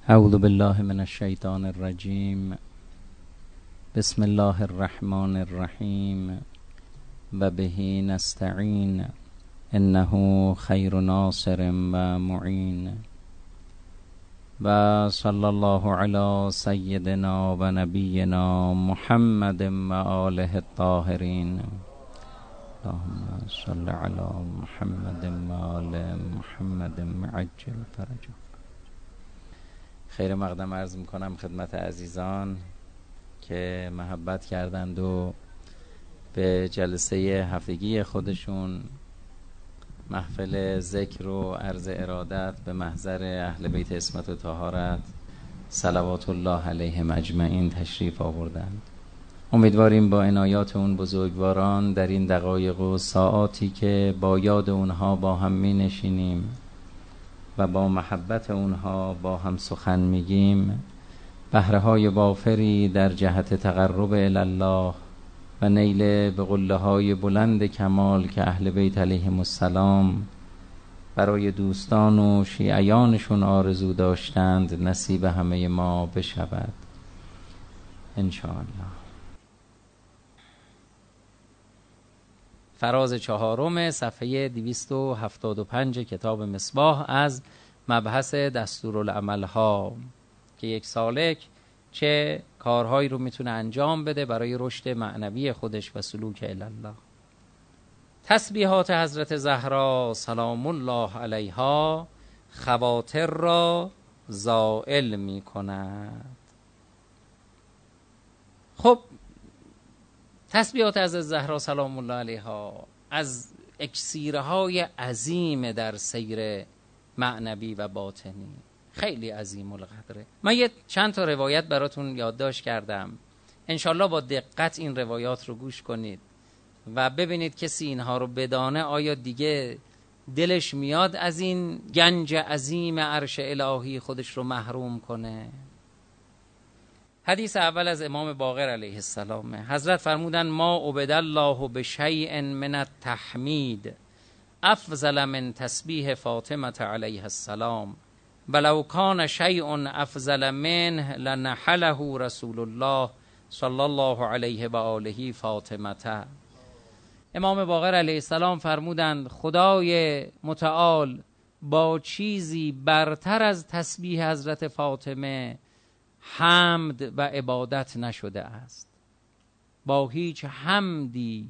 اعوذ بالله من الشیطان الرجیم. بسم الله الرحمن الرحیم و به نستعین انه خیر ناصر و معین و صلی الله علی سیدنا و نبینا محمد و آله الطاهرین. اللهم صل علی محمد و آل محمد عجل فرجه. خیر مقدم عرض میکنم خدمت عزیزان که محبت کردند و به جلسه هفتگی خودشون محفل ذکر و عرض ارادت به محضر اهل بیت عصمت و طهارت صلوات الله علیهم اجمعین تشریف آوردند. امیدواریم با عنایات اون بزرگواران در این دقایق و ساعاتی که با یاد اونها با هم می نشینیم و با محبت اونها با هم سخن میگیم، بهره‌های وافری در جهت تقرب الی الله و نیل به قله‌های بلند کمال که اهل بیت علیهم السلام برای دوستان و شیعیانشون آرزو داشتند نصیب همه ما بشود ان شاء الله. فراز چهارم صفحه 275 کتاب مصباح از مبحث دستورالعمل ها که یک سالک چه کارهایی رو میتونه انجام بده برای رشد معنوی خودش و سلوک الی الله. تسبیحات حضرت زهرا سلام الله علیها خواطر را زائل می کند. خب تسبیحات حضرت زهرا سلام الله علیها از اکسیرهای عظیم در سیر معنوی و باطنی، خیلی عظیم القدره. من چند تا روایت براتون یادداشت کردم، انشالله با دقت این روایات رو گوش کنید و ببینید کسی اینها رو بدانه آیا دیگه دلش میاد از این گنج عظیم عرش الهی خودش رو محروم کنه. حدیث اول از امام باقر علیه السلام. حضرت فرمودن ما عبد الله بشیء من التحمید افضل من تسبیح فاطمه علیها السلام ولو کان شیء افضل منه لنحله رسول الله صلی الله علیه و آله فاطمه. امام باقر علیه السلام فرمودند خدای متعال با چیزی برتر از تسبیح حضرت فاطمه حمد و عبادت نشده است. با هیچ حمدی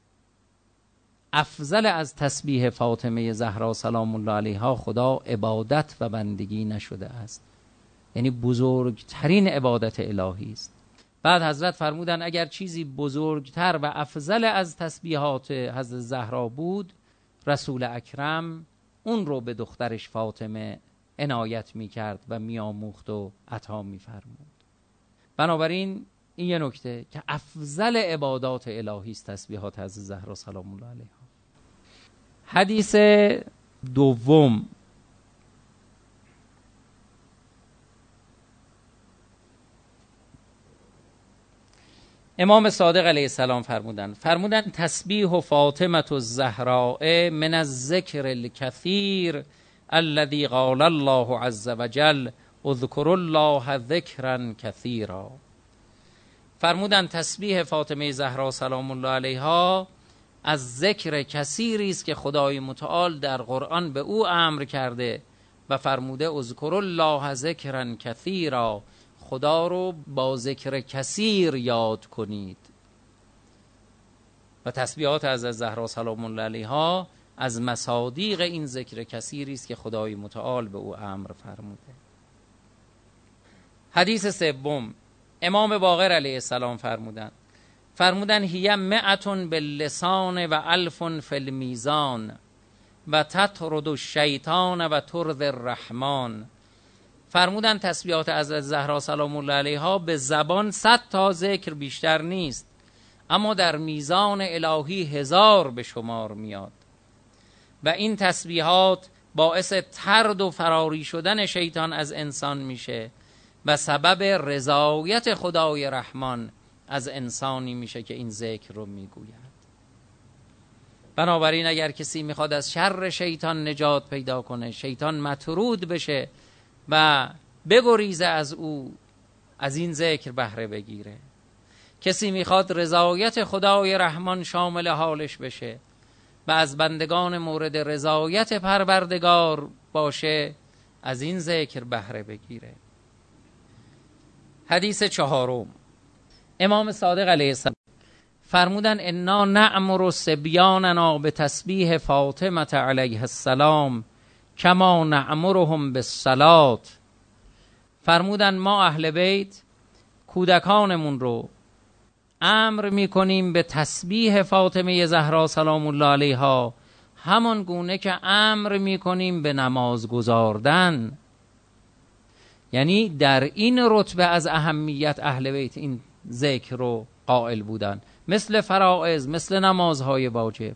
افضل از تسبیح فاطمه زهرا سلام الله علیها خدا عبادت و بندگی نشده است، یعنی بزرگترین عبادت الهی است. بعد حضرت فرمودن اگر چیزی بزرگتر و افضل از تسبیحات حضرت زهرا بود رسول اکرم اون رو به دخترش فاطمه عنایت می کرد و می آموخت و عطا می فرمود. بنابراین این یه نکته که افضل عبادات الهی است تسبیحات حضرت زهرا سلام الله علیها. حدیث دوم. امام صادق علیه السلام فرمودن تسبیح فاطمه الزهراء من الذکر الکثیر الذي قال الله عز وجل اذکر الله ذکرا کثیرا. فرمودن تسبیح فاطمه زهرا سلام الله علیها از ذکر کثیری است که خدای متعال در قرآن به او امر کرده و فرموده اذکر الله ذکرا کثیرا، خدا رو با ذکر کثیر یاد کنید. و تسبیحات از زهرا سلام الله علیها از مصادیق این ذکر کثیری است که خدای متعال به او امر فرموده. حدیث سوم. امام باقر علیه السلام فرمودن هی مئتون باللسان و الف فی المیزان و تطرد الشیطان و ترضی الرحمن. فرمودن تسبیحات از زهرا سلام الله علیها به زبان 100 تا ذکر بیشتر نیست، اما در میزان الهی 1000 به شمار میاد و این تسبیحات باعث طرد و فراری شدن شیطان از انسان میشه و سبب رضایت خدای رحمان از انسانی میشه که این ذکر رو میگوید. بنابراین اگر کسی میخواد از شر شیطان نجات پیدا کنه، شیطان مطرود بشه و بگریزه از او، از این ذکر بهره بگیره. کسی میخواد رضایت خدای رحمان شامل حالش بشه و از بندگان مورد رضایت پروردگار باشه، از این ذکر بهره بگیره. حدیث چهارم، امام صادق علیه السلام فرمودن انا نأمر صبیاننا به تسبیح فاطمه علیها السلام کما نأمرهم بالصلاة. فرمودن ما اهل بیت کودکانمون رو امر میکنیم به تسبیح فاطمه زهرا سلام الله علیها همان گونه که امر میکنیم به نماز گزاردن. یعنی در این رتبه از اهمیت اهل بیت این ذکر رو قائل بودن، مثل فرائض، مثل نمازهای واجب.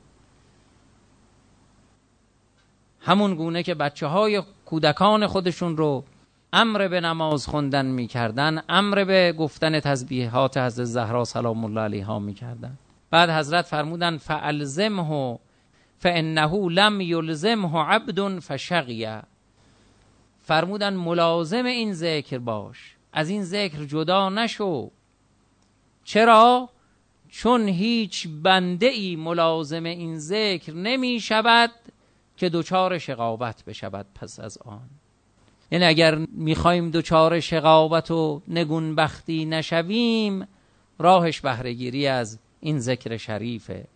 همون گونه که بچه های کودکان خودشون رو امر به نماز خوندن میکردن، امر به گفتن تسبیحات حضرت زهرا سلام الله علیها میکردن. بعد حضرت فرمودن فالزمه فانه لم یلزمه عبد فشقیه. فرمودن ملازم این ذکر باش، از این ذکر جدا نشو. چرا؟ چون هیچ بنده ای ملازم این ذکر نمی شود که دوچار شقاوت بشود پس از آن. یعنی اگر میخوایم دوچار شقاوت و نگونبختی نشویم، راهش بهره‌گیری از این ذکر شریفه.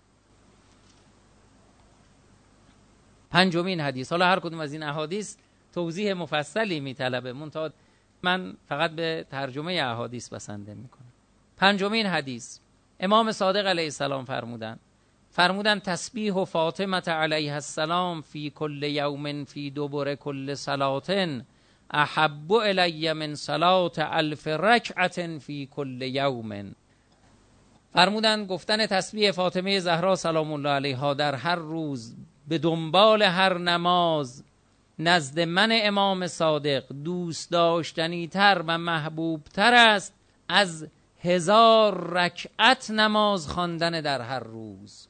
پنجمین حدیث، حالا هر کدوم از این احادیث توضیح مفصلی میطلبه، منتها من فقط به ترجمه احادیث بسنده میکنم. پنجمین حدیث، امام صادق علیه السلام فرمودن تسبیح و فاطمه علیها السلام فی کل یوم فی دبر کل صلاة احب الی من صلاة 1000 رکعة فی کل یوم. فرمودن گفتن تسبیح فاطمه زهرا سلام الله علیها در هر روز به دنبال هر نماز نزد من امام صادق دوست داشتنی تر و محبوب تر است از 1000 رکعت نماز خواندن در هر روز.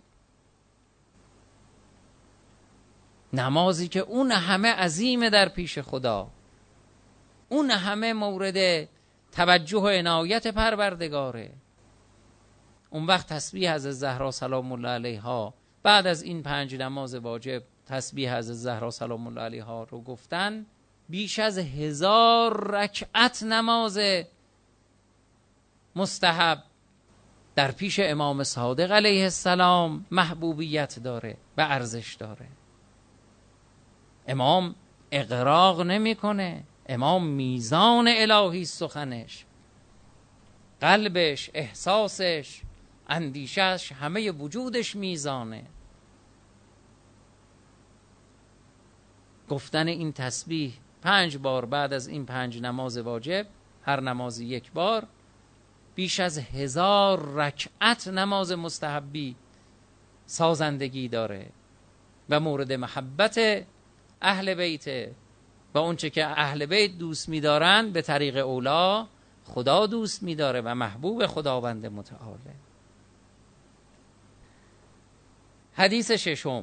نمازی که اون همه عظیمه در پیش خدا، اون همه مورد توجه و عنایت پروردگاره. اون وقت تسبیح حضرت زهرا سلام الله علیها بعد از این 5 نماز واجب تسبیح حضرت زهرا سلام الله علیها رو گفتن، بیش از 1000 رکعت نماز مستحب در پیش امام صادق علیه السلام محبوبیت داره و ارزش داره. امام اغراق نمیکنه، امام میزان الهی سخنش، قلبش، احساسش، اندیشش، همه وجودش میزانه. گفتن این تسبیح 5 بار بعد از این 5 نماز واجب، هر نمازی 1 بار، بیش از 1000 رکعت نماز مستحبی سازندگی داره و مورد محبت اهل بیت و اونچه که اهل بیت دوست می‌دارن به طریق اولا خدا دوست می‌داره و محبوب خداوند متعاله. حدیث ششم،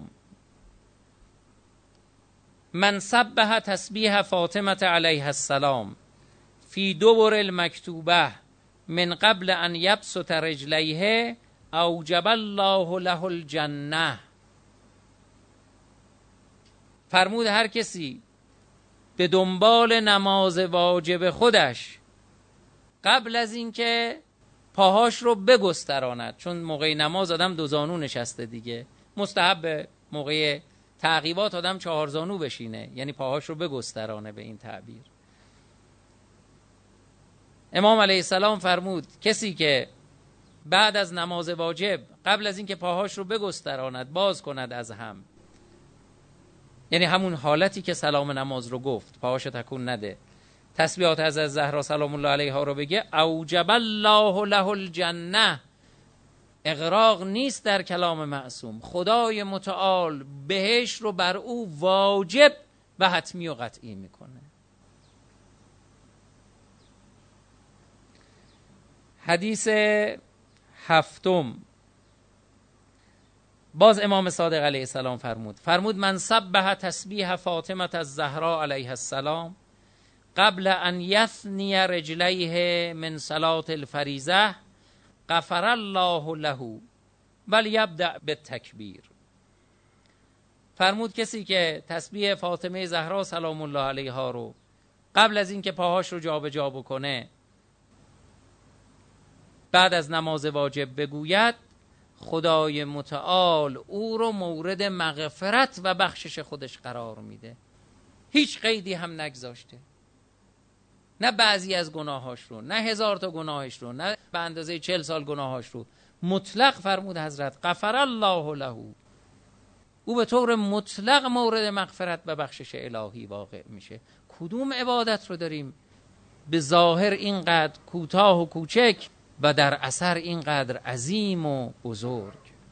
من سبح تسبیح فاطمه علیها السلام فی دبر المکتوبه من قبل ان یبسط رجلیه اوجب الله له الجنه. فرمود هر کسی به دنبال نماز واجب خودش قبل از اینکه پاهاش رو بگستراند، چون موقع نماز آدم 2 زانو نشسته دیگه، مستحب موقع تعقیبات آدم 4 زانو بشینه، یعنی پاهاش رو بگسترانه به این تعبیر. امام علیه السلام فرمود کسی که بعد از نماز واجب قبل از اینکه پاهاش رو بگستراند باز کند از هم، یعنی همون حالتی که سلام نماز رو گفت پاهاش تکون نده، تسبیحات حضرت زهرا سلام الله علیها رو بگه، اوجب الله له الجنه. اغراق نیست در کلام معصوم، خدای متعال بهشت رو بر او واجب و حتمی و قطعی میکنه. حدیث هفتم، باز امام صادق علیه السلام فرمود من سبح تسبیح فاطمه الزهراء علیها السلام قبل ان یثنی رجلیه من صلاة الفریضه غفر الله له ولیبدأ بالتکبیر. فرمود کسی که تسبیح فاطمه زهرا سلام الله علیها رو قبل از اینکه پاهاش رو جابجا بکنه بعد از نماز واجب بگوید، خدای متعال او رو مورد مغفرت و بخشش خودش قرار میده. هیچ قیدی هم نگذاشته، نه بعضی از گناهاش رو، نه 1000 تا گناهش رو، نه به اندازه 40 سال گناهاش رو. مطلق فرمود حضرت غفر الله له، او به طور مطلق مورد مغفرت و بخشش الهی واقع میشه. کدوم عبادت رو داریم به ظاهر اینقدر کوتاه و کوچک و در اثر اینقدر عظیم و بزرگ؟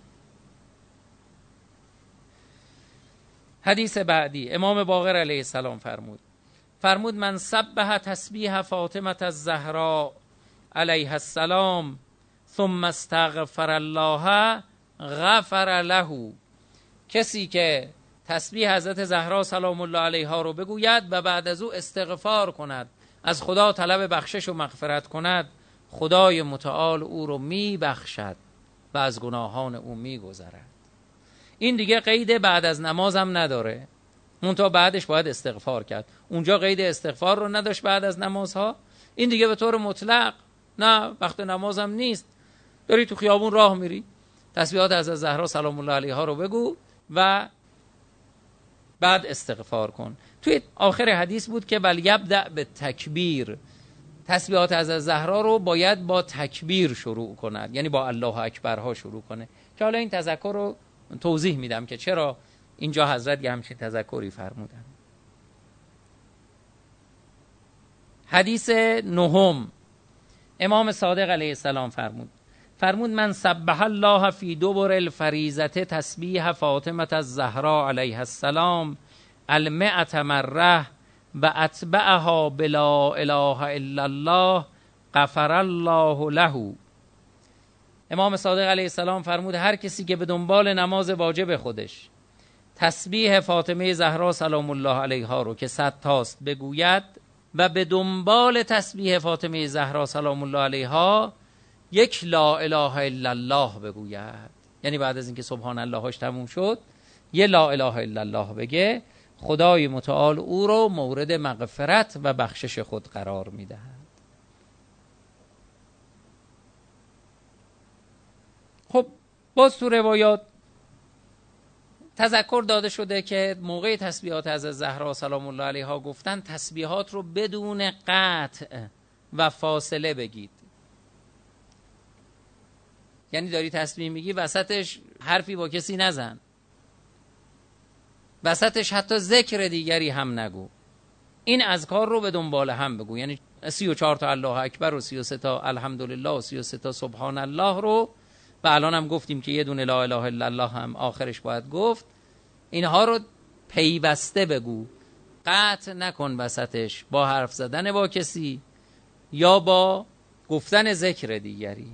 حدیث بعدی امام باقر علیه السلام فرمود من سبح تسبیح فاطمه الزهراء علیها السلام ثم استغفر الله غفر له. کسی که تسبیح حضرت زهرا سلام الله علیها رو بگوید و بعد از او استغفار کند، از خدا طلب بخشش و مغفرت کند، خدای متعال او رو می بخشد و از گناهان او می گذرد. این دیگه قید بعد از نماز هم نداره، منتها بعدش باید استغفار کرد. اونجا قید استغفار رو نداشت بعد از نمازها، این دیگه به طور مطلق نه وقت نماز هم نیست. داری تو خیابون راه میری، تسبیحات حضرت زهرا سلام الله علیها رو بگو و بعد استغفار کن. توی آخر حدیث بود که ولیبدأ بالتکبیر، تسبیحات حضرت زهرا رو باید با تکبیر شروع کند، یعنی با الله اکبرها شروع کنه، که حالا این تذکر رو توضیح میدم که چرا اینجا حضرت یه همچین تذکری فرمودن. حدیث نهم امام صادق علیه السلام فرمود من سبح الله فی دبر الفریضه تسبیح فاطمه الزهراء علیها السلام 100 مره و اتبعها بلا اله الا الله غفر الله له. امام صادق علیه السلام فرمود هر کسی که به دنبال نماز واجب خودش تسبیح فاطمه زهرا سلام الله علیها رو که 100 تاست بگوید و به دنبال تسبیح فاطمه زهرا سلام الله علیها یک لا اله الا الله بگوید، یعنی بعد از اینکه سبحان الله هاش تموم شد یه لا اله الا الله بگه، خدای متعال او رو مورد مغفرت و بخشش خود قرار میدهد. خب باز تو روایات تذکر داده شده که موقع تسبیحات حضرت زهرا سلام الله علیها گفتن تسبیحات رو بدون قطع و فاصله بگید. یعنی داری تسبیح میگی وسطش حرفی با کسی نزن، وسطش حتی ذکر دیگری هم نگو، این اذکار رو به دنبال هم بگو. یعنی 34 تا الله اکبر و 33 تا الحمدلله و 33 تا سبحان الله رو، و الان هم گفتیم که یه دونه لا اله الا الله هم آخرش باید گفت، اینها رو پیوسته بگو، قطع نکن وسطش با حرف زدن با کسی یا با گفتن ذکر دیگری.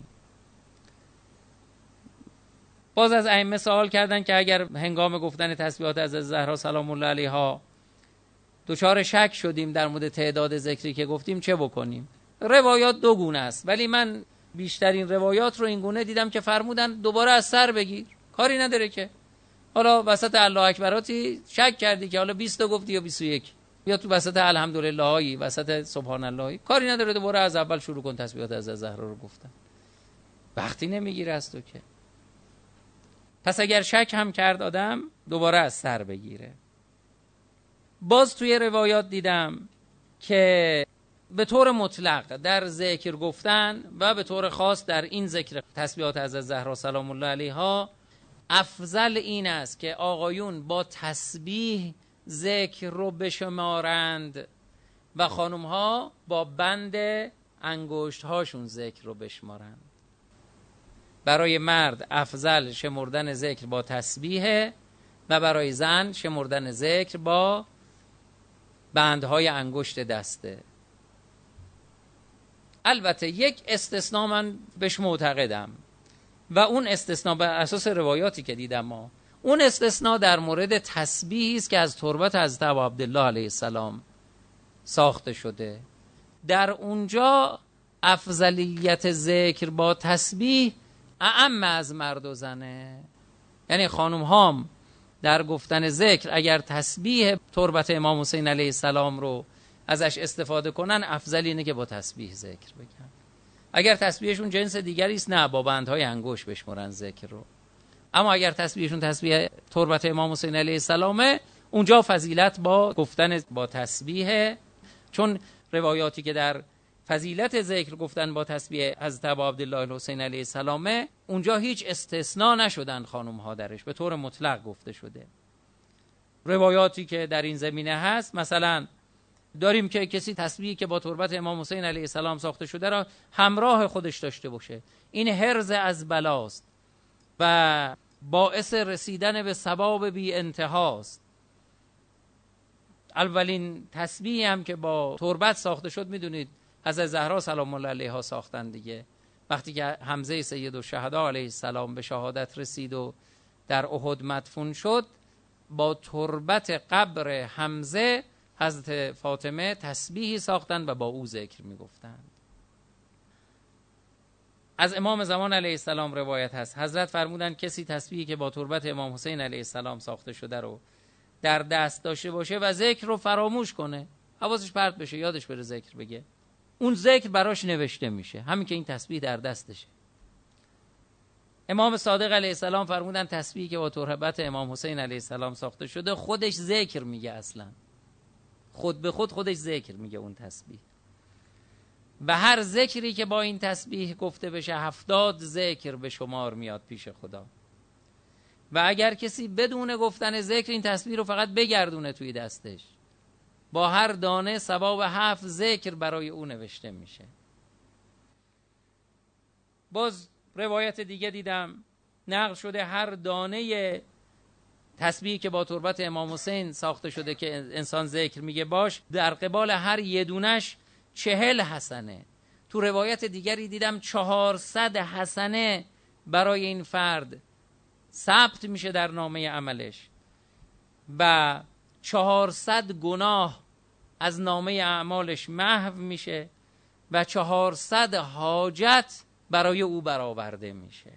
باز از ائمه سوال کردن که اگر هنگام گفتن تسبیحات حضرت زهرا سلام الله علیها دچار شک شدیم در مورد تعداد ذکری که گفتیم چه بکنیم؟ روایات دو گونه است، ولی من بیشترین روایات رو این گونه دیدم که فرمودن دوباره از سر بگیر، کاری نداره که حالا وسط الله اکبراتی شک کردی که حالا 20 تا گفتی یا 21 یا تو وسط الحمدلله هایی وسط سبحان الله هایی، کاری نداره دوباره از اول شروع کن تسبیحات حضرت زهرا رو گفتن، وقتی نمیگیره از تو که. پس اگر شک هم کرد آدم دوباره از سر بگیره. باز توی روایات دیدم که به طور مطلق در ذکر گفتن و به طور خاص در این ذکر تسبیحات حضرت زهرا سلام الله علیها افضل این است که آقایون با تسبیح ذکر رو بشمارند و خانمها با بند انگشت هاشون ذکر رو بشمارند. برای مرد افضل شمردن ذکر با تسبیح و برای زن شمردن ذکر با بندهای انگشت دسته. البته یک استثناء من بهش معتقدم و اون استثناء بر اساس روایاتی که دیدم اون استثناء در مورد تسبیحی است که از تربت حضرت ابو عبدالله علیه السلام ساخته شده. در اونجا افضلیت ذکر با تسبیح اعم از مرد و زنه. یعنی خانم هام در گفتن ذکر اگر تسبیح تربت امام حسین علیه السلام رو ازش استفاده کنن، افضل اینه که با تسبیح ذکر بگن. اگر تسبیحشون جنس دیگری است، نه، با بندهای انگشت بشمرن ذکر رو. اما اگر تسبیحشون تسبیح تربت امام حسین علیه السلامه، اونجا فضیلت با گفتن با تسبیح. چون روایاتی که در فضیلت ذکر گفتن با تسبیح حضرت ابا عبدالله الحسین علیه السلام، اونجا هیچ استثناء نشدن خانم ها درش، به طور مطلق گفته شده. روایاتی که در این زمینه هست، مثلا داریم که کسی تسبیحی که با تربت امام حسین علیه السلام ساخته شده را همراه خودش داشته باشه، این حرز از بلاست و باعث رسیدن به ثواب بی انتهاست. اولین تسبیحی هم که با تربت ساخته شد، میدونید حضرت زهرا سلام الله علیها ساختن دیگه. وقتی که حمزه سید الشهدا علیه السلام به شهادت رسید و در احد مدفون شد، با تربت قبر حمزه حضرت فاطمه تسبیحی ساختن و با او ذکر میگفتند. از امام زمان علیه السلام روایت هست، حضرت فرمودن کسی تسبیحی که با تربت امام حسین علیه السلام ساخته شده رو در دست داشته باشه و ذکر رو فراموش کنه، حواسش پرت بشه، یادش بره ذکر بگه، اون ذکر براش نوشته میشه، همین که این تسبیح در دستشه. امام صادق علیه السلام فرمودن تسبیحی که با تربت امام حسین علیه السلام ساخته شده خودش ذکر میگه، اصلا خود به خودش ذکر میگه اون تسبیح. و هر ذکری که با این تسبیح گفته بشه 70 ذکر به شمار میاد پیش خدا. و اگر کسی بدون گفتن ذکر این تسبیح رو فقط بگردونه توی دستش، با هر دانه ثواب 7 ذکر برای او نوشته میشه. باز روایت دیگه دیدم نقل شده هر دانه تسبیحی که با تربت امام حسین ساخته شده که انسان ذکر میگه باش، در قبال هر یه دونش 40 حسنه. تو روایت دیگری دیدم 400 حسنه برای این فرد ثبت میشه در نامه عملش و 400 گناه از نامه اعمالش محو میشه و 400 حاجت برای او برآورده میشه.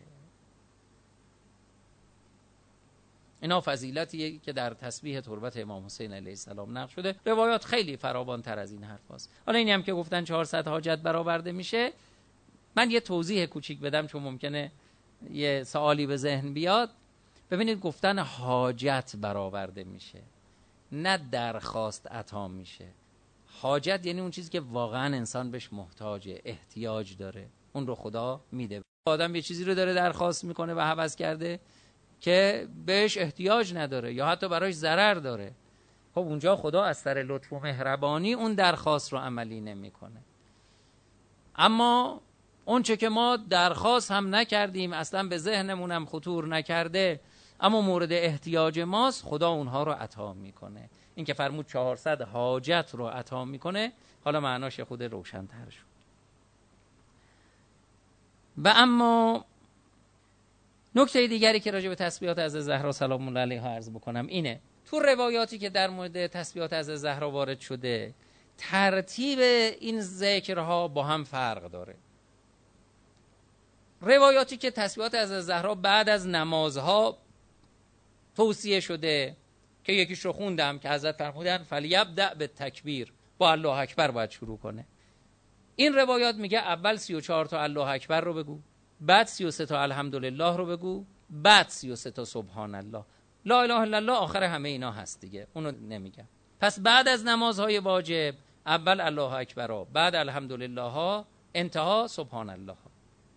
اینا فضیلتیه که در تسبیح تربت امام حسین علیه السلام نقل شده. روایات خیلی فراوان تر از این حرف هست. حالا اینی هم که گفتن 400 حاجت برآورده میشه، من یه توضیح کوچیک بدم چون ممکنه یه سوالی به ذهن بیاد. ببینید گفتن حاجت برآورده میشه، نه درخواست عطا میشه. حاجت یعنی اون چیزی که واقعا انسان بهش محتاجه، احتیاج داره، اون رو خدا میده. آدم یه چیزی رو داره درخواست میکنه و هوس کرده که بهش احتیاج نداره یا حتی براش ضرر داره، خب اونجا خدا از سر لطف و مهربانی اون درخواست رو عملی نمیکنه. اما اون چه که ما درخواست هم نکردیم، اصلا به ذهنمون هم خطور نکرده، اما مورد احتیاج ماست، خدا اونها رو عطا میکنه. این که فرمود 400 حاجت رو عطا میکنه، حالا معناش خود روشن‌تر شد. و اما نکته دیگری که راجع به تسبیحات از زهرا سلام الله علیها عرض بکنم اینه، تو روایاتی که در مورد تسبیحات از زهرا وارد شده، ترتیب این ذکرها با هم فرق داره. روایاتی که تسبیحات از زهرا بعد از نمازها توصیه شده که یکیش رو خوندم که حضرت فرمودن فلیبدأ بالتکبیر، با الله اکبر باید شروع کنه. این روایات میگه اول 34 تا الله اکبر رو بگو، بعد 33 تا الحمدلله رو بگو، بعد 33 تا سبحان الله. لا اله الا الله آخر همه اینا هست دیگه، اونو نمیگم. پس بعد از نمازهای واجب اول الله اکبر ها، بعد الحمدلله ها، انتها سبحان الله ها.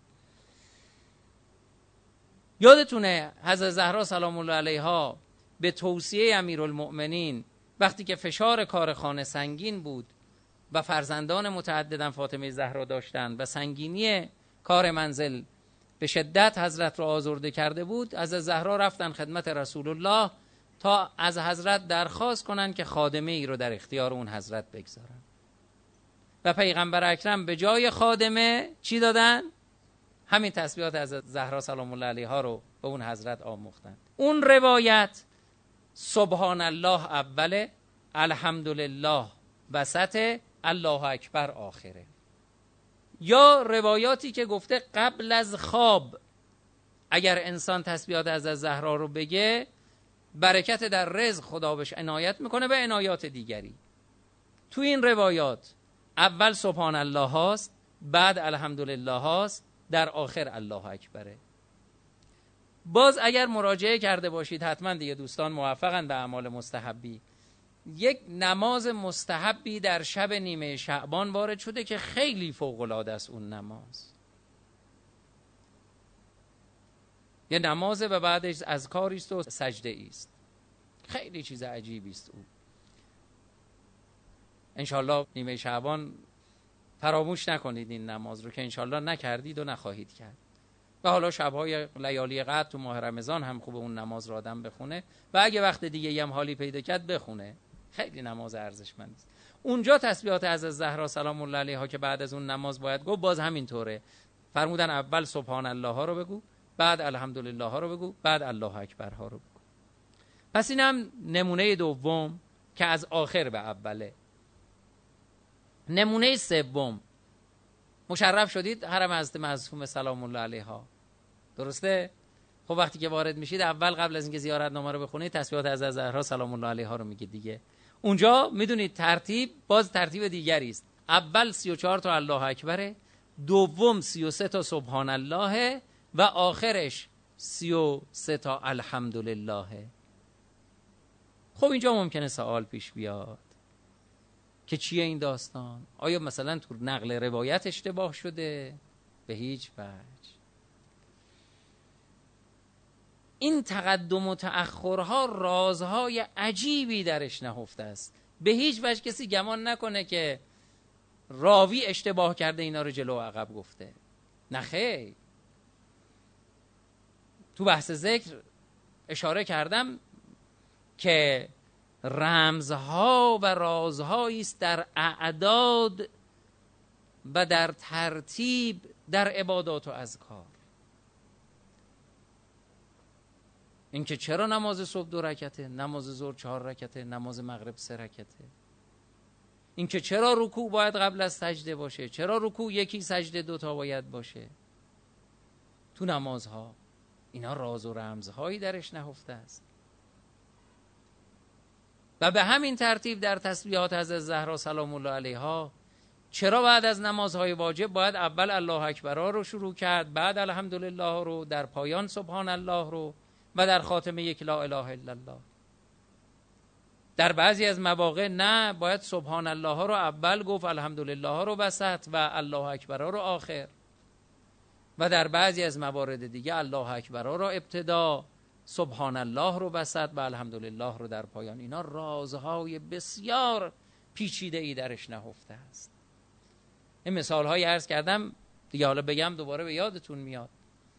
یادتونه حضرت زهرا سلام الله علیها به توصیه امیرالمؤمنین وقتی که فشار کار خانه سنگین بود و فرزندان متعددن فاطمه زهرا داشتن و سنگینی کار منزل به شدت حضرت را آزرده کرده بود، از زهرا رفتن خدمت رسول الله تا از حضرت درخواست کنن که خادمه ای رو در اختیار اون حضرت بگذارن و پیغمبر اکرم به جای خادمه چی دادن؟ همین تسبیحات از زهرا سلام الله علیها رو به اون حضرت آموختن. اون روایت سبحان الله اوله، الحمدلله وسط، الله اکبر آخره. یا روایاتی که گفته قبل از خواب اگر انسان تسبیحات حضرت زهرا رو بگه برکت در رزق خدا بهش عنایت میکنه و عنایات دیگری. تو این روایات اول سبحان الله هاست، بعد الحمدلله هاست، در آخر الله اکبره. باز اگر مراجعه کرده باشید حتما دیگه دوستان موفقن به اعمال مستحبی، یک نماز مستحبی در شب نیمه شعبان وارد شده که خیلی فوق‌العاده است. اون نماز یه نمازه و بعدش اذکاری است و سجده است. خیلی چیز عجیبی است. او انشالله نیمه شعبان فراموش نکنید این نماز رو، که انشالله نکردید و نخواهید کرد. و حالا شبهای لیالی قدر تو ماه رمضان هم خوبه اون نماز رو آدم بخونه و اگه وقت دیگه هم حالی پیدا کرد بخونه. خیلی نماز ارزشمند است. اونجا تسبیحات حضرت زهرا سلام الله علیها که بعد از اون نماز باید گفت، باز همینطوره. فرمودن اول سبحان الله ها رو بگو، بعد الحمدلله ها رو بگو، بعد الله اکبر ها رو بگو. پس این هم نمونه دوم که از آخر به اوله. نمونه سوم، مشرف شدید حرم حضرت معصومه سلام الله علیها، درسته؟ خب وقتی که وارد میشید اول قبل از اینکه زیارتنامه رو بخونید تسبیحات حضرت زهرا سلام الله علیها رو میگید دیگه. اونجا میدونید ترتیب باز ترتیب دیگری است. اول 34 تا الله اکبره، دوم 33 تا سبحان الله و آخرش 33 تا الحمدلله. خب اینجا ممکنه سوال پیش بیاد که چیه این داستان؟ آیا مثلا تو نقل روایت اشتباه شده؟ به هیچ وجه. این تقدم و تأخرها رازهای عجیبی درش نهفته است. به هیچ وجه کسی گمان نکنه که راوی اشتباه کرده اینا رو جلو و عقب گفته. نه خیر. تو بحث ذکر اشاره کردم که رمزها و رازهایی است در اعداد و در ترتیب در عبادات و اذکار. اینکه چرا نماز صبح 2 رکعته، نماز ظهر 4 رکعته، نماز مغرب 3 رکعته. اینکه چرا رکوع باید قبل از سجده باشه، چرا رکوع یکی سجده 2 تا باید باشه تو نمازها. اینا راز و رمزهایی درش نهفته است. و به همین ترتیب در تسبیحات حضرت زهرا سلام الله علیها چرا بعد از نمازهای واجب باید اول الله اکبر رو شروع کرد، بعد الحمدلله رو، در پایان سبحان الله رو و در خاتمه یک لا اله الا الله. در بعضی از مواقع نه، باید سبحان الله رو اول گفت، الحمدلله رو وسط و الله اکبر رو آخر. و در بعضی از موارد دیگه الله اکبر رو ابتدا، سبحان الله رو وسط و الحمدلله رو در پایان. اینا رازهای بسیار پیچیده ای درش نهفته است. این مثال هایی عرض کردم دیگه، حالا بگم دوباره به یادتون میاد.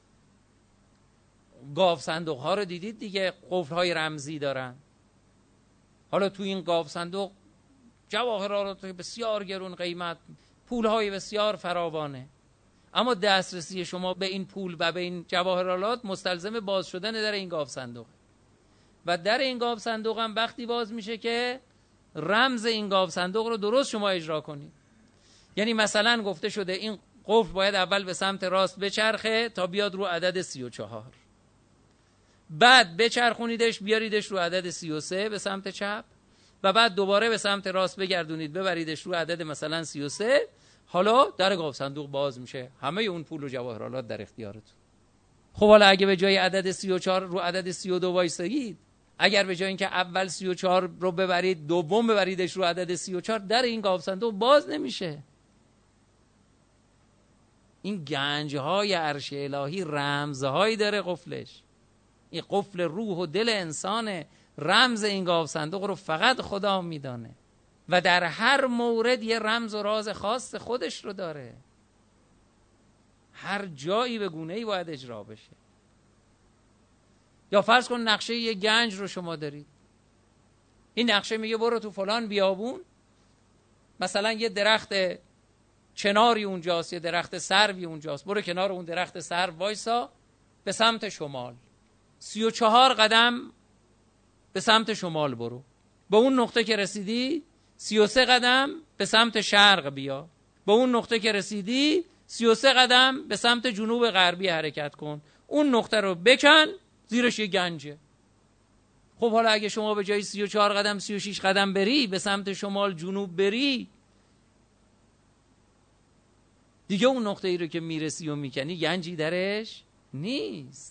گاو صندوق ها رو دیدید دیگه، قفل های رمزی دارن. حالا تو این گاو صندوق جواهرات بسیار گرون قیمت، پول های بسیار فراوانه، اما دسترسی شما به این پول و به این جواهرات مستلزم باز شدن در این گاو صندوق. و در این گاو صندوق هم وقتی باز میشه که رمز این گاو صندوق رو درست شما اجرا کنید. یعنی مثلا گفته شده این قفل باید اول به سمت راست بچرخه تا بیاد رو عدد 34، بعد بچرخونیدش بیاریدش رو عدد 33 به سمت چپ و بعد دوباره به سمت راست بگردونید ببریدش رو عدد مثلا 33. حالا در گاو صندوق باز میشه، همه اون پول و جواهرات در اختیارتون. خب حالا اگه به جای عدد 34 رو عدد 32 وایسایید، اگر به جای اینکه اول 34 رو ببرید دوم ببریدش رو عدد 34، در این گاو صندوق باز نمیشه. این گنج‌های عرش الهی رمزهایی داره قفلش. این قفل روح و دل انسانه. رمز این گاو صندوق رو فقط خدا میدانه و در هر مورد یه رمز و راز خاص خودش رو داره. هر جایی به گونه‌ای باید اجرا بشه. یا فرض کن نقشه یه گنج رو شما دارید، این نقشه میگه برو تو فلان بیابون، مثلا یه درخت چناری اونجاست، یه درخت سروی اونجاست، برو کنار اون درخت سرو وایسا، به سمت شمال 34 قدم به سمت شمال برو. به اون نقطه که رسیدی 33 قدم به سمت شرق بیا، به اون نقطه که رسیدی 33 قدم به سمت جنوب غربی حرکت کن، اون نقطه رو بکن، زیرش یه گنجه. خب حالا اگه شما به جای 34 قدم 36 قدم بری، به سمت شمال جنوب بری، دیگه اون نقطه ای رو که میرسی و میکنی گنجی درش نیست.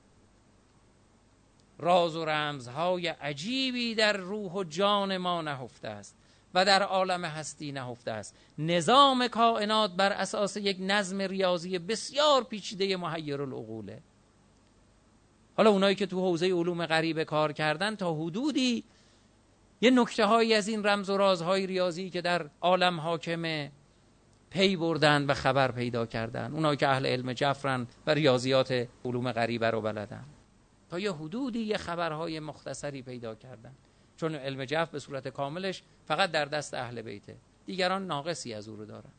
راز و رمزهای عجیبی در روح و جان ما نهفته است و در عالم هستی نهفته است. نظام کائنات بر اساس یک نظم ریاضی بسیار پیچیده محیر العقوله. حالا اونایی که تو حوزه علوم غریبه کار کردن تا حدودی یه نکته هایی از این رمز و رازهای ریاضی که در عالم حاکمه پی بردن و خبر پیدا کردن، اونایی که اهل علم جفرن و ریاضیات علوم غریبه رو بلدن، تا یه حدودی یه خبرهای مختصری پیدا کردن، چون علم جفر به صورت کاملش فقط در دست اهل بیته، دیگران ناقصی از او رو دارن.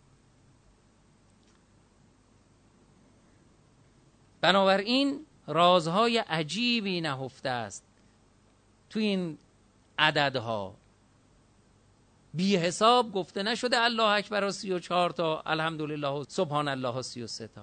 بنابراین رازهای عجیبی نهفته است تو این عددها، بی حساب گفته نشده الله اکبر و 34 تا، الحمدلله و سبحان الله و 33 تا.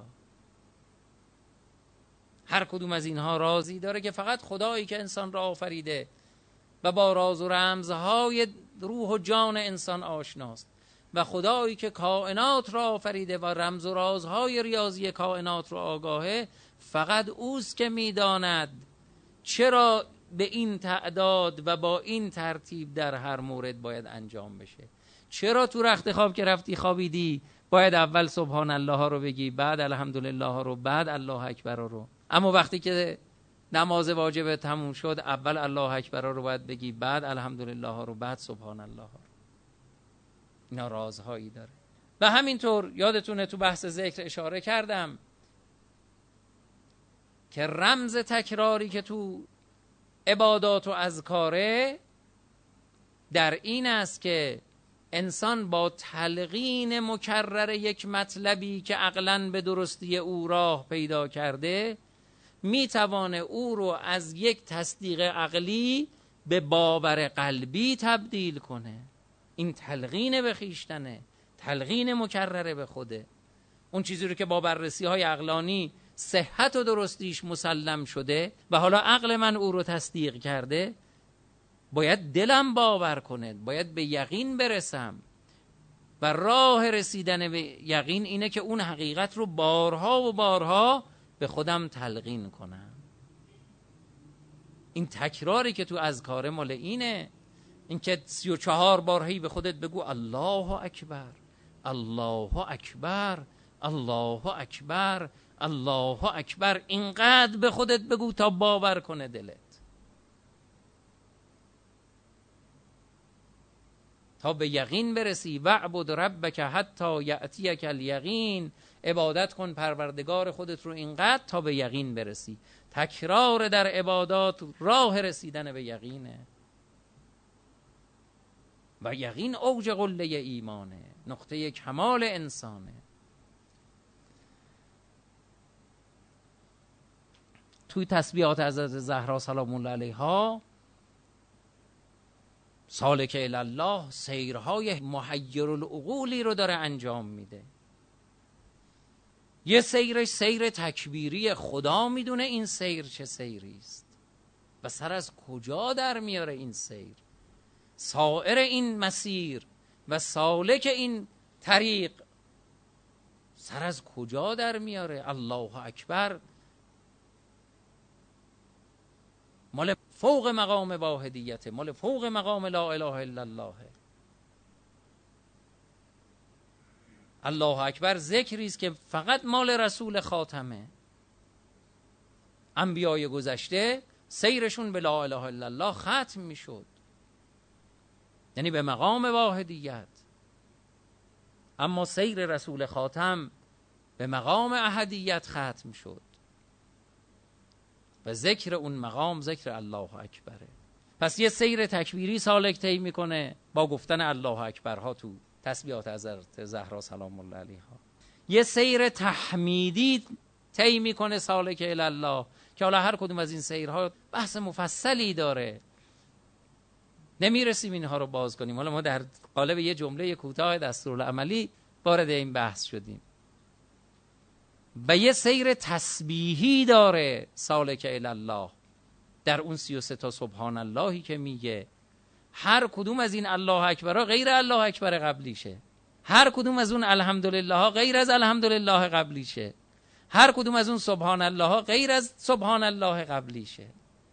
هر کدوم از اینها رازی داره که فقط خدایی که انسان را آفریده و با راز و رمزهای روح و جان انسان آشناست و خدایی که کائنات را آفریده و رمز و رازهای ریاضی کائنات را آگاهه، فقط اوست که میداند چرا به این تعداد و با این ترتیب در هر مورد باید انجام بشه. چرا تو رخت خواب که رفتی خوابیدی باید اول سبحان الله رو بگی، بعد الحمدلله رو، بعد الله اکبر رو، اما وقتی که نماز واجب تموم شد اول الله اکبر رو باید بگی، بعد الحمدلله رو، بعد سبحان الله رو. اینا رازهایی داره. و همینطور یادتونه تو بحث ذکر اشاره کردم که رمز تکراری که تو عبادات و اذکاره در این است که انسان با تلقین مکرر یک مطلبی که عقلاً به درستی او راه پیدا کرده میتوانه او رو از یک تصدیق عقلی به باور قلبی تبدیل کنه. این تلقین به خویشتنه، تلقین مکرره به خوده. اون چیزی رو که با بررسی های عقلانی صحت و درستیش مسلم شده و حالا عقل من او رو تصدیق کرده، باید دلم باور کنه، باید به یقین برسم و راه رسیدن به یقین اینه که اون حقیقت رو بارها و بارها به خودم تلقین کنم. این تکراری که تو اذکار مال اینه، این که 34 بار هی به خودت بگو الله اکبر الله اکبر الله اکبر الله اکبر، اینقدر به خودت بگو تا باور کنه دلت، تا به یقین برسی. وعبد ربک حتی یأتیک الیقین، عبادت کن پروردگار خودت رو اینقدر تا به یقین برسی. تکرار در عبادات راه رسیدن به یقینه و یقین اوج قله ایمانه، نقطه کمال انسانه. توی تسبیحات حضرت زهرا سلام الله علیها سالک الله سیرهای محیر العقولی رو داره انجام میده. یه سیرش سیر تکبیری، خدا میدونه این سیر چه سیری است و سر از کجا در میاره این سیر. سائر این مسیر و سالک این طریق سر از کجا در میاره. الله اکبر مال فوق مقام واحدیته، مال فوق مقام لا اله الا الله. الله اکبر ذکری است که فقط مال رسول خاتمه. انبیای گذشته سیرشون به لا اله الا الله ختم میشد، یعنی به مقام واحدیت، اما سیر رسول خاتم به مقام احدیت ختم شد و ذکر اون مقام ذکر الله اکبره. پس یه سیر تکبیری سالک طی میکنه با گفتن الله اکبرها تو تسبیحات حضرت زهرا سلام الله علیها. یه سیر تحمیدی طی میکنه سالک الله که حالا هر کدوم از این سیرها بحث مفصلی داره نمیرسیم اینها رو باز کنیم. حالا ما در قالب یه جمله کوتاه دستورالعملی وارد این بحث شدیم. و یه سیر تسبیحی داره سالک الی الله، در اون 33 تا سبحان اللهی که میگه هر کدوم از این الله اکبرها غیر الله اکبر قبلیشه، هر کدوم از اون الحمدلله ها غیر از الحمدلله قبلیشه، هر کدوم از اون سبحان الله ها غیر از سبحان الله قبلیشه.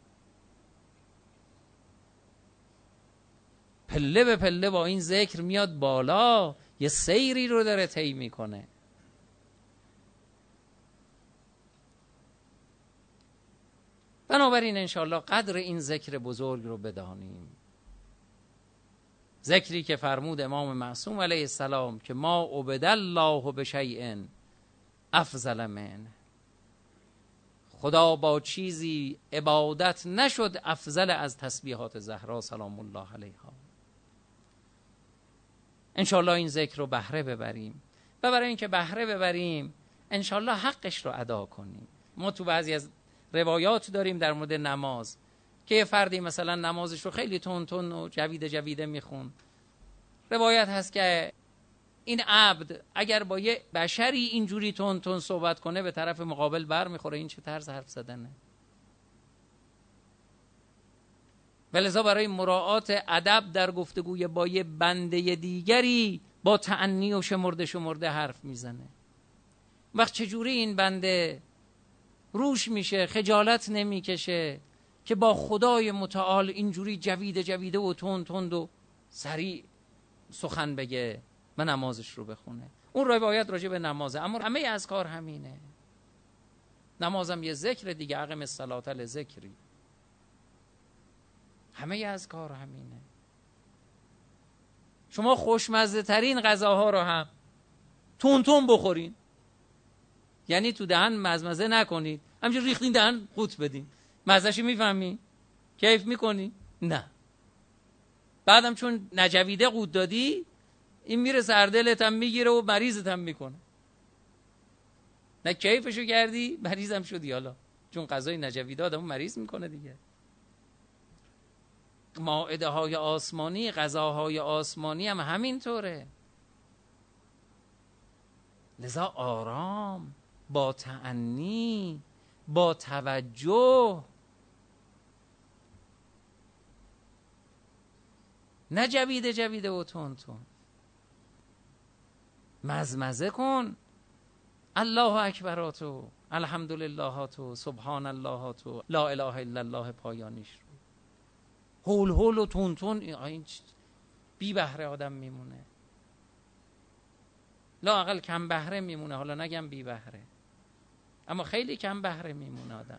پله به پله با این ذکر میاد بالا، یه سیری رو داره طی میکنه. بنابراین انشاءالله قدر این ذکر بزرگ رو بدانیم. ذکری که فرمود امام معصوم علیه السلام که ما عبد الله بشیء افضل من، خدا با چیزی عبادت نشد افضل از تسبیحات زهرا سلام الله علیها. انشاءالله این ذکر رو بهره ببریم و برای اینکه بهره ببریم انشاءالله حقش رو ادا کنیم. ما تو بعضی از روایات داریم در مورد نماز که یه فردی مثلا نمازش رو خیلی تون تون و جویده میخون. روایت هست که این عبد اگر با یه بشری اینجوری تون تون صحبت کنه به طرف مقابل بر میخوره. این چه طرز حرف زدنه؟ ولذا برای مراعات ادب در گفتگوی با یه بنده دیگری با تأنی و شمرده حرف میزنه. وقت چجوری این بنده روش میشه، خجالت نمیکشه که با خدای متعال اینجوری جویده و تند و سریع سخن بگه و نمازش رو بخونه؟ اون روایت راجع به نمازه، اما همه اذکار همینه. نمازم یه ذکر دیگه، اقم الصلاة لذکری. همه اذکار همینه. شما خوشمزه ترین غذاها رو هم تون بخورین، یعنی تو دهن مزمزه نکنید، همینجوری ریختین دهن قوت بدین، مزه‌شو میفهمی؟ کیف میکنی؟ نه. بعدم چون نجویده قوت دادی، این میره سردلت هم میگیره و مریضت هم میکنه. نه کیفشو کردی، مریضم شدی. حالا چون غذای نجویده آدمو مریض میکنه دیگه. مائده های آسمانی، غذاهای آسمانی هم همینطوره. لذا آرام، با تأنی، با توجه، نه جویده و تون مزمزه کن. الله اکبراتو، الحمدللهاتو، سبحان اللهاتو، لا اله الا الله پایانیش رو هول و تون این بی بهره آدم میمونه، لااقل کم بهره میمونه. حالا نگم بی بهره، اما خیلی کم بهره میمونه آدم.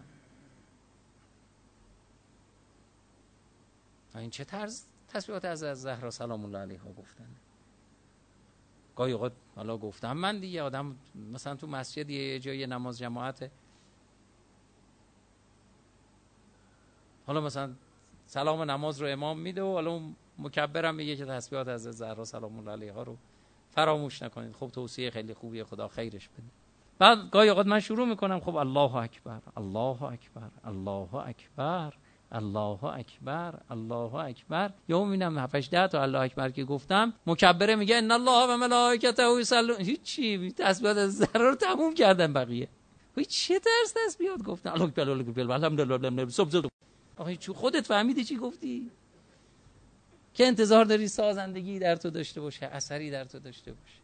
این چه طرز تسبیحات از زهرا سلام الله علیها گفتن؟ گاهی اوقات حالا گفتم من دیگه، آدم مثلا تو مسجد یه جای نماز جماعته، حالا مثلا سلام نماز رو امام میده و حالا اون مکبرم میگه که تسبیحات از زهرا سلام الله علیها رو فراموش نکنید. خب توصیه خیلی خوبیه، خدا خیرش بده. بعد گاهی اوقات من شروع میکنم خب الله اکبر، الله اکبر، الله اکبر، الله اکبر، الله اکبر. یا میبینم 7 8 10 تا الله اکبر که گفتم، مکبره میگه ان الله و ملائکته یصلون. هیچی، تسبیحات از زهرا رو تموم کردن بقیه. چه درس تسبیحات گفتن؟ الله اکبر، الله اکبر، الحمدلله، سبحان. آخه چون خودت فهمیدی چی گفتی که انتظار داری سازندگی در تو داشته باشه، اثری در تو داشته باشه؟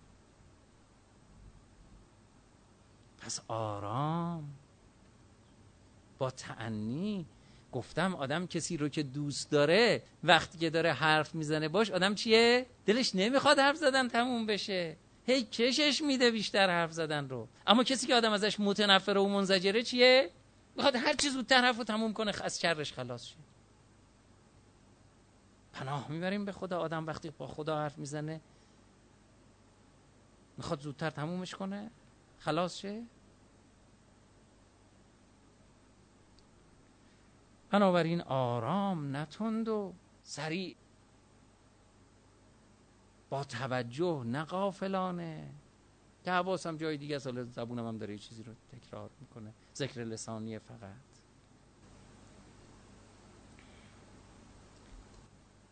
پس آرام، با تأنی. گفتم آدم کسی رو که دوست داره وقتی که داره حرف میزنه باش، آدم چیه؟ دلش نمیخواد حرف زدن تموم بشه، هی کشش میده بیشتر حرف زدن رو. اما کسی که آدم ازش متنفره و منزجره چیه؟ میخواد هر چی زودتر حرف رو تموم کنه، از شرش خلاص شه. پناه میبریم به خدا. آدم وقتی با خدا حرف میزنه میخواد زودتر تمومش کنه، خلاص شه. بنابراین آرام، نه تند و سریع، با توجه، نه غافلانه. که حواسم جای دیگه است، زبونم هم داره یه چیزی رو تکرار میکنه، ذکر لسانی فقط.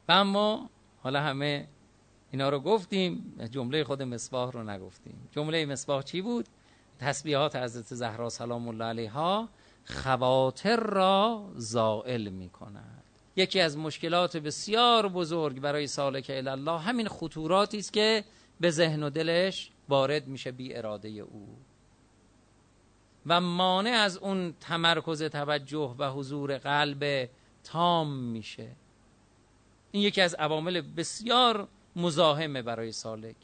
و اما حالا همه اینا رو گفتیم، جمله خود مصباح رو نگفتیم. جمله مصباح چی بود؟ تسبیحات حضرت زهرا سلام الله علیها خواطر را زائل می کند. یکی از مشکلات بسیار بزرگ برای سالک الی الله همین خطوراتی است که به ذهن و دلش وارد میشه بی اراده او و مانع از اون تمرکز توجه و حضور قلب تام میشه. این یکی از عوامل بسیار مزاحمه برای سالک.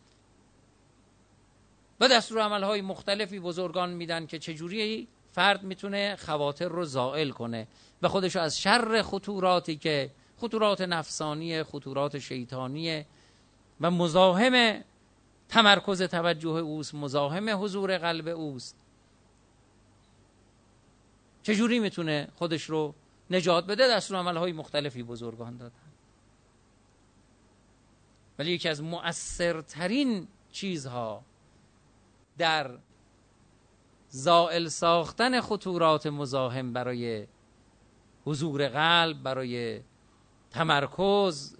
و دستورالعمل‌های مختلفی بزرگان میدن که چجوری فرد میتونه خواطر رو زائل کنه و خودش رو از شر خطوراتی که خطورات نفسانی، خطورات شیطانی و مزاحم تمرکز توجه اوست، مزاحم حضور قلب اوست، چجوری میتونه خودش رو نجات بده. دستورالعمل‌های مختلفی بزرگان دادن. ولی یکی از مؤثرترین چیزها در زائل ساختن خطورات مزاحم برای حضور قلب، برای تمرکز،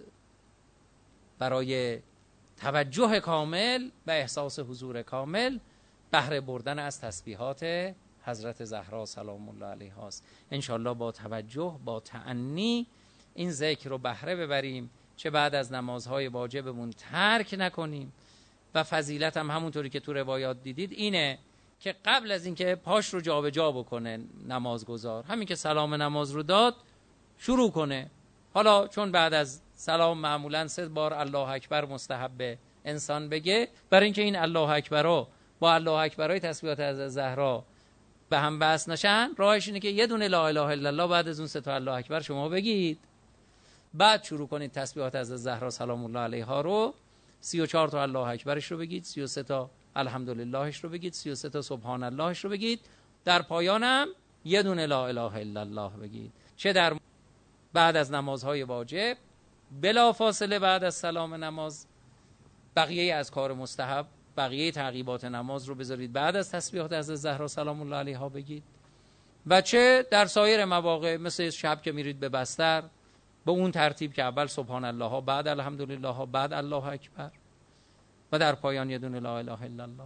برای توجه کامل و احساس حضور کامل، بهره بردن از تسبیحات حضرت زهرا سلام الله علیها است. انشالله با توجه، با تأنی این ذکر رو بهره ببریم، چه بعد از نمازهای واجبمون ترک نکنیم. و فضیلت هم همونطوری که تو روایات دیدید اینه که قبل از اینکه پاش رو جابجا بکنه نمازگزار، همین که سلام نماز رو داد شروع کنه. حالا چون بعد از سلام معمولاً 3 بار الله اکبر مستحب انسان بگه، برای اینکه این الله اکبر رو با الله اکبرای تسبیحات از زهرا به هم بس نشن، راهش اینه که یه دونه لا اله الا الله بعد از اون 3 تا الله اکبر شما بگید، بعد شروع کنید تسبیحات از زهرا سلام الله علیها رو. 34 تا الله اکبرش رو بگید، 33 تا الحمدللهش رو بگید، 33 تا سبحان اللهش رو بگید، در پایانم یه دونه لا اله الا الله بگید. چه در بعد از نمازهای واجب، بلا فاصله بعد از سلام نماز، بقیه از کار مستحب، بقیه تعقیبات نماز رو بذارید بعد از تسبیحات از زهرا سلام الله علیها بگید. و چه در سایر مواقع مثل شب که میرید به بستر، به اون ترتیب که اول سبحان الله ها، بعد الحمدلله ها، بعد الله اکبر و در پایان یه دونه لا اله الا الله.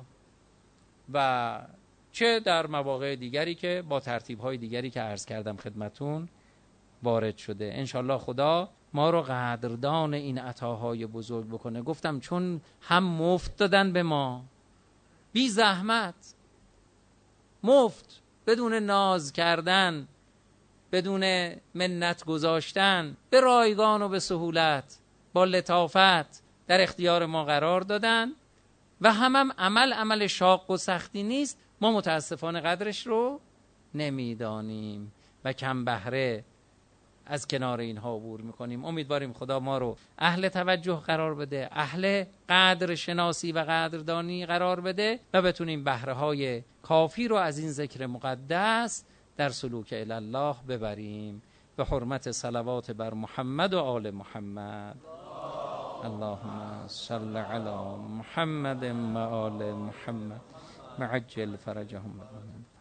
و چه در مواقع دیگری که با ترتیب های دیگری که عرض کردم خدمتون وارد شده. انشالله خدا ما رو قدردان این عطاهای بزرگ بکنه. گفتم چون هم مفت دادن به ما، بی زحمت، مفت، بدون ناز کردن، بدون منت گذاشتن، به رایگان و به سهولت، با لطافت در اختیار ما قرار دادن و هم عمل شاق و سختی نیست. ما متاسفانه قدرش رو نمیدانیم و کم بهره از کنار اینها عبور میکنیم. امیدواریم خدا ما رو اهل توجه قرار بده، اهل قدر شناسی و قدردانی قرار بده و بتونیم بهره های کافی رو از این ذکر مقدس در سلوک الی الله ببریم. به حرمت صلوات بر محمد و آل محمد. اللهم صل علی محمد و آل محمد وعجل فرجهم.